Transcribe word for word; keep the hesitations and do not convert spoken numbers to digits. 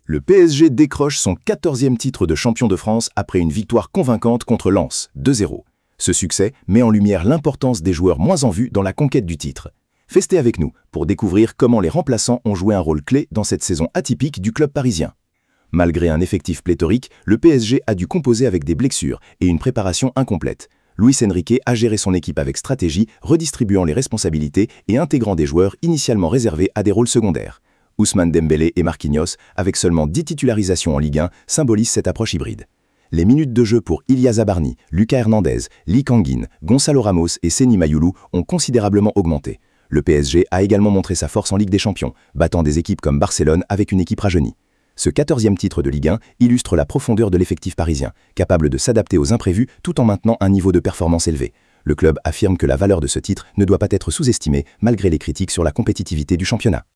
Le P S G décroche son quatorzième titre de champion de France après une victoire convaincante contre Lens, deux zéro. Ce succès met en lumière l'importance des joueurs moins en vue dans la conquête du titre. Restez avec nous pour découvrir comment les remplaçants ont joué un rôle clé dans cette saison atypique du club parisien. Malgré un effectif pléthorique, le P S G a dû composer avec des blessures et une préparation incomplète. Luis Enrique a géré son équipe avec stratégie, redistribuant les responsabilités et intégrant des joueurs initialement réservés à des rôles secondaires. Ousmane Dembélé et Marquinhos, avec seulement dix titularisations en Ligue un, symbolisent cette approche hybride. Les minutes de jeu pour Ilya Zabarni, Lucas Hernandez, Lee Kangin, Gonçalo Ramos et Seny Mayulu ont considérablement augmenté. Le P S G a également montré sa force en Ligue des Champions, battant des équipes comme Barcelone avec une équipe rajeunie. Ce quatorzième titre de Ligue un illustre la profondeur de l'effectif parisien, capable de s'adapter aux imprévus tout en maintenant un niveau de performance élevé. Le club affirme que la valeur de ce titre ne doit pas être sous-estimée malgré les critiques sur la compétitivité du championnat.